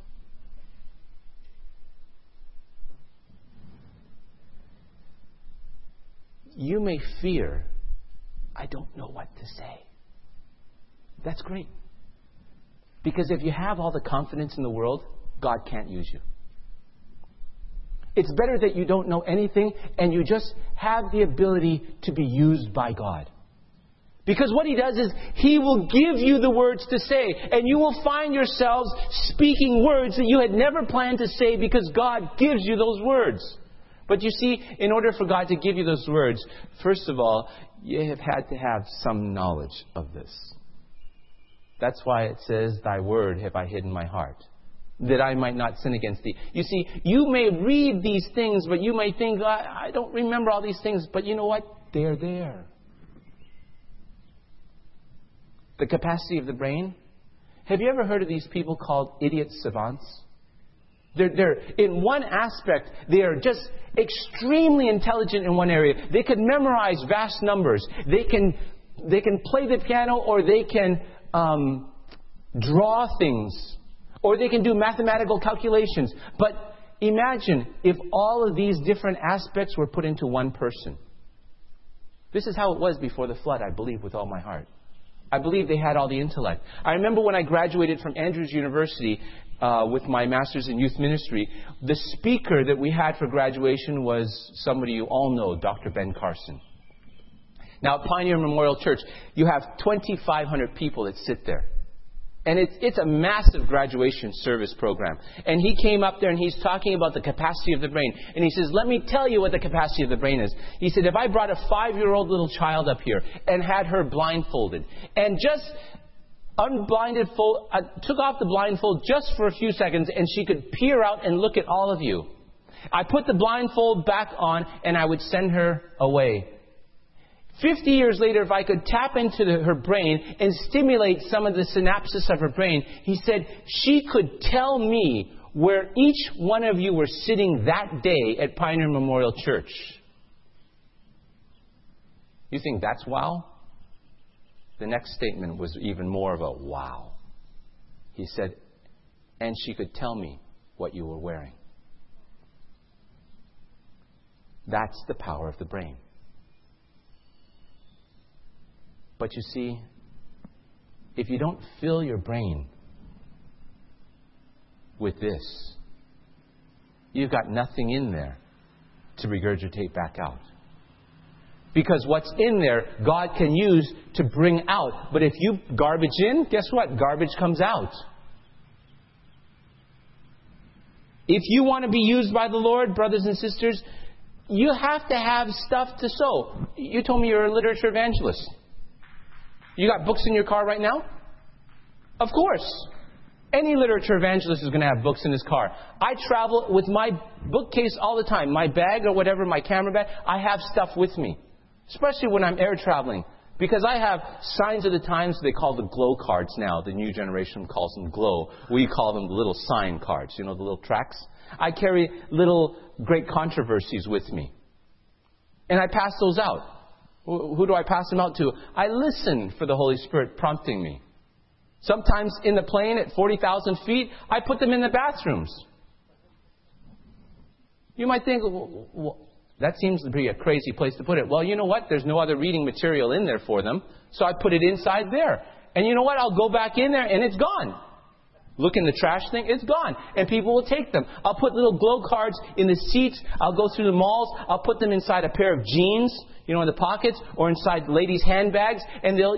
A: You may fear, I don't know what to say. That's great. Because if you have all the confidence in the world, God can't use you. It's better that you don't know anything and you just have the ability to be used by God. Because what He does is He will give you the words to say. And you will find yourselves speaking words that you had never planned to say because God gives you those words. But you see, in order for God to give you those words, first of all, you have had to have some knowledge of this. That's why it says, Thy word have I hid in my heart, that I might not sin against thee. You see, you may read these things, but you may think, I don't remember all these things. But you know what? They're there. The capacity of the brain. Have you ever heard of these people called idiot savants? They're in one aspect, they are just extremely intelligent in one area. They can memorize vast numbers. They can play the piano, or they can draw things, or they can do mathematical calculations. But imagine if all of these different aspects were put into one person. This is how it was before the flood, I believe with all my heart. I believe they had all the intellect. I remember when I graduated from Andrews University with my master's in youth ministry, the speaker that we had for graduation was somebody you all know, Dr. Ben Carson. Now, at Pioneer Memorial Church, you have 2,500 people that sit there. And it's a massive graduation service program. And he came up there and he's talking about the capacity of the brain. And he says, let me tell you what the capacity of the brain is. He said, if I brought a 5-year-old little child up here and had her blindfolded and just took off the blindfold just for a few seconds and she could peer out and look at all of you. I put the blindfold back on and I would send her away. 50 years later, if I could tap into her brain and stimulate some of the synapses of her brain, he said, she could tell me where each one of you were sitting that day at Pioneer Memorial Church. You think that's wow? The next statement was even more of a wow. He said, and she could tell me what you were wearing. That's the power of the brain. But you see, if you don't fill your brain with this, you've got nothing in there to regurgitate back out. Because what's in there, God can use to bring out. But if you garbage in, guess what? Garbage comes out. If you want to be used by the Lord, brothers and sisters, you have to have stuff to sow. You told me you're a literature evangelist. You got books in your car right now? Of course. Any literature evangelist is going to have books in his car. I travel with my bookcase all the time. My bag or whatever, my camera bag, I have stuff with me. Especially when I'm air traveling. Because I have signs of the times, they call the glow cards now. The new generation calls them glow. We call them the little sign cards. You know, the little tracts? I carry little great controversies with me. And I pass those out. Who do I pass them out to? I listen for the Holy Spirit prompting me. Sometimes in the plane at 40,000 feet, I put them in the bathrooms. You might think, well, that seems to be a crazy place to put it. Well, you know what? There's no other reading material in there for them. So I put it inside there. And you know what? I'll go back in there and it's gone. Look in the trash thing, it's gone. And people will take them. I'll put little glow cards in the seats. I'll go through the malls. I'll put them inside a pair of jeans, in the pockets, or inside ladies' handbags. And they'll,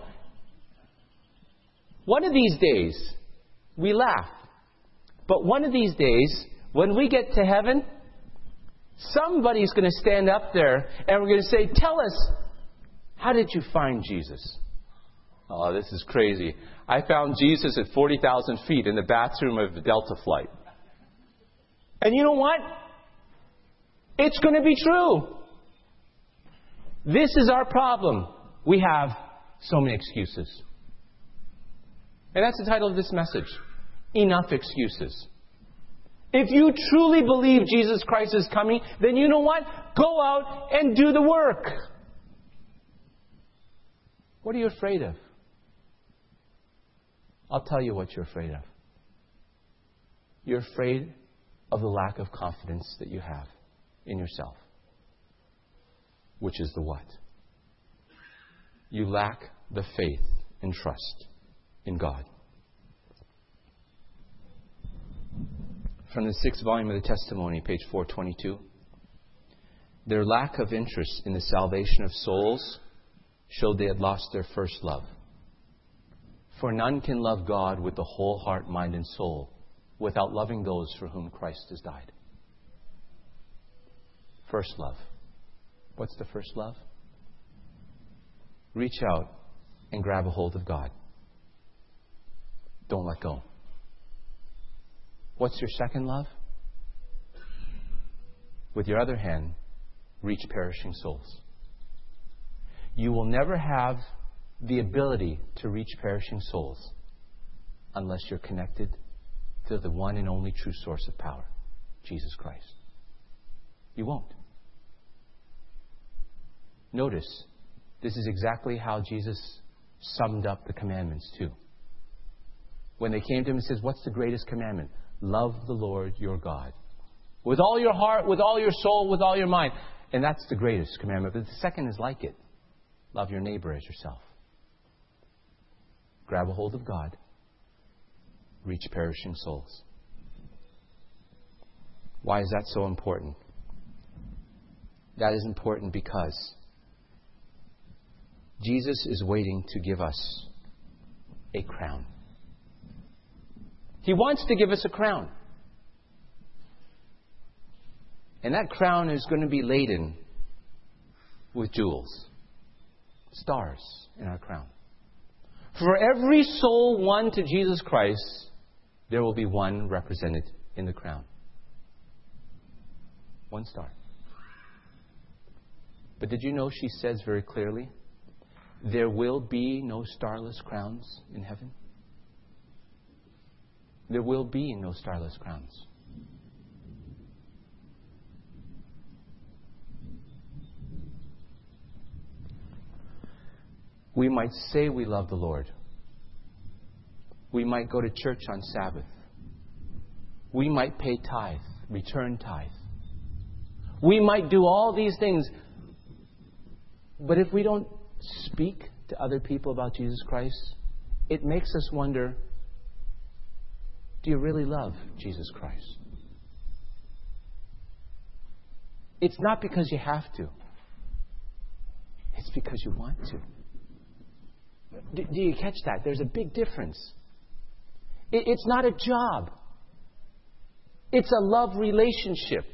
A: one of these days, we laugh. But one of these days, when we get to heaven, somebody's going to stand up there and we're going to say, tell us, how did you find Jesus? Oh, this is crazy. I found Jesus at 40,000 feet in the bathroom of the Delta flight. And you know what? It's going to be true. This is our problem. We have so many excuses. And that's the title of this message. Enough excuses. If you truly believe Jesus Christ is coming, then you know what? Go out and do the work. What are you afraid of? I'll tell you what you're afraid of. You're afraid of the lack of confidence that you have in yourself. Which is the what? You lack the faith and trust in God. From the 6th volume of the Testimony, page 422. Their lack of interest in the salvation of souls showed they had lost their first love. For none can love God with the whole heart, mind, and soul without loving those for whom Christ has died. First love. What's the first love? Reach out and grab a hold of God. Don't let go. What's your second love? With your other hand, reach perishing souls. You will never have the ability to reach perishing souls unless you're connected to the one and only true source of power, Jesus Christ. You won't. Notice, this is exactly how Jesus summed up the commandments too. When they came to him and says, what's the greatest commandment? Love the Lord your God. With all your heart, with all your soul, with all your mind. And that's the greatest commandment. But the second is like it. Love your neighbor as yourself. Grab a hold of God. Reach perishing souls. Why is that so important? That is important because Jesus is waiting to give us a crown. He wants to give us a crown. And that crown is going to be laden with jewels, stars in our crown. For every soul won to Jesus Christ, there will be one represented in the crown. One star. But did you know she says very clearly, there will be no starless crowns in heaven? There will be no starless crowns. We might say we love the Lord. We might go to church on Sabbath. We might pay tithe, return tithe. We might do all these things. But if we don't speak to other people about Jesus Christ, it makes us wonder, do you really love Jesus Christ? It's not because you have to. It's because you want to. Do you catch that? There's a big difference. It's not a job. It's a love relationship.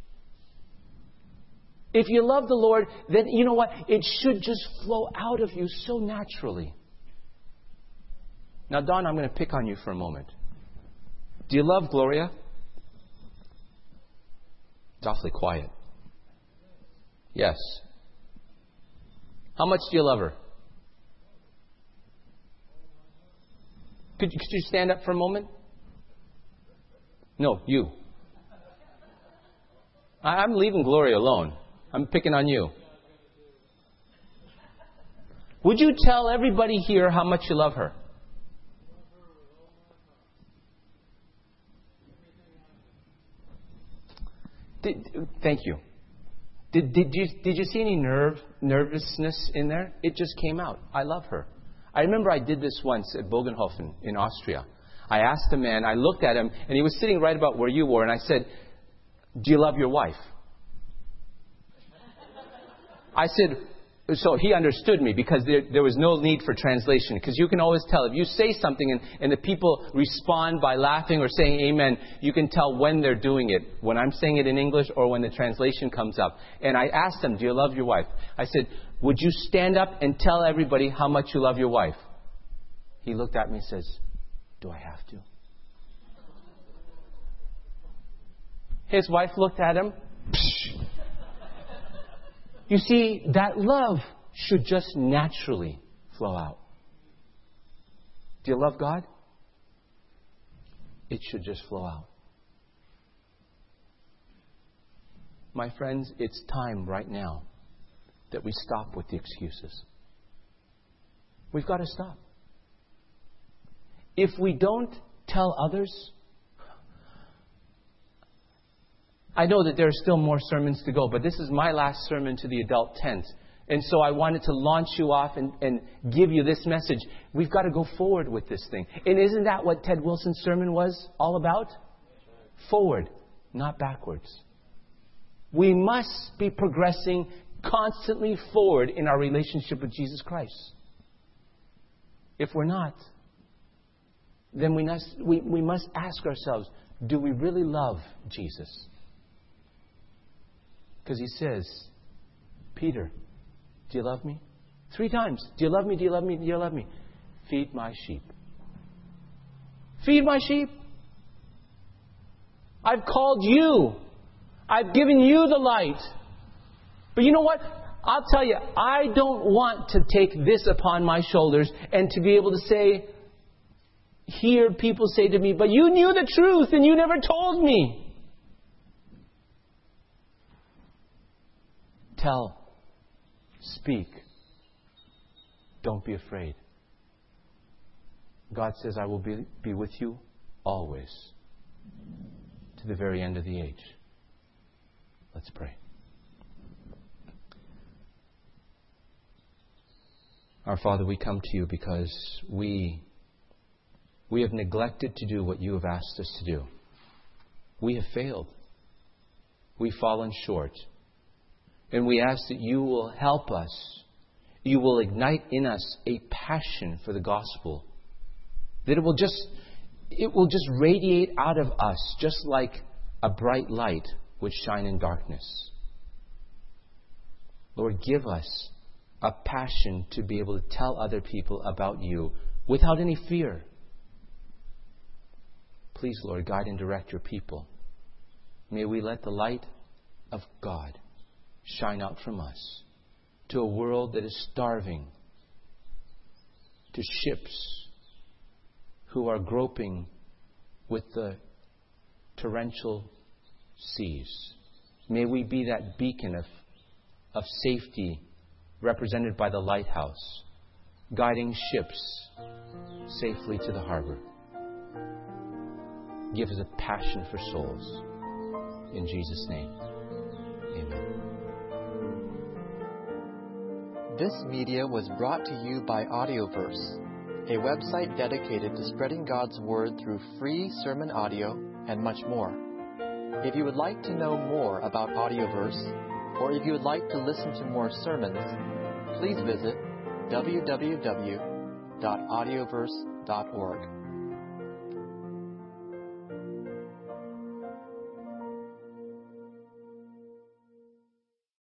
A: If you love the Lord, then you know what? It should just flow out of you so naturally. Now, Don, I'm going to pick on you for a moment. Do you love Gloria? It's awfully quiet. Yes. How much do you love her? Could you stand up for a moment? No, you. I'm leaving Gloria alone. I'm picking on you. Would you tell everybody here how much you love her? Thank you. Did you see any nervousness in there? It just came out. I love her. I remember I did this once at Bogenhofen in Austria. I asked a man, I looked at him, and he was sitting right about where you were, and I said, do you love your wife? I said, so he understood me because there was no need for translation. Because you can always tell. If you say something and the people respond by laughing or saying amen, you can tell when they're doing it. When I'm saying it in English or when the translation comes up. And I asked him, do you love your wife? I said, would you stand up and tell everybody how much you love your wife? He looked at me and says, do I have to? His wife looked at him. Psh. You see, that love should just naturally flow out. Do you love God? It should just flow out. My friends, it's time right now that we stop with the excuses. We've got to stop. If we don't tell others, I know that there are still more sermons to go, but this is my last sermon to the adult tent. And so I wanted to launch you off and give you this message. We've got to go forward with this thing. And isn't that what Ted Wilson's sermon was all about? Forward, not backwards. We must be progressing constantly forward in our relationship with Jesus Christ. If we're not, then we must ask ourselves, do we really love Jesus? Because he says, Peter, do you love me? 3 times. Do you love me? Do you love me? Do you love me? Feed my sheep. Feed my sheep. I've called you. I've given you the light. But you know what? I'll tell you, I don't want to take this upon my shoulders and to be able to say, hear people say to me, but you knew the truth and you never told me. Tell, speak, don't be afraid. God says, I will be with you always to the very end of the age. Let's pray. Our Father, we come to you because we have neglected to do what you have asked us to do. We have failed. We've fallen short. And we ask that you will help us you will ignite in us a passion for the gospel. That it will just radiate out of us, just like a bright light would shine in darkness. Lord, give us a passion to be able to tell other people about you without any fear. Please, Lord, guide and direct your people. May we let the light of God shine out from us to a world that is starving, to ships who are groping with the torrential seas. May we be that beacon of safety represented by the lighthouse, guiding ships safely to the harbor. Give us a passion for souls. In Jesus' name, amen.
B: This media was brought to you by Audioverse, a website dedicated to spreading God's Word through free sermon audio and much more. If you would like to know more about Audioverse, or if you would like to listen to more sermons, please visit www.audioverse.org.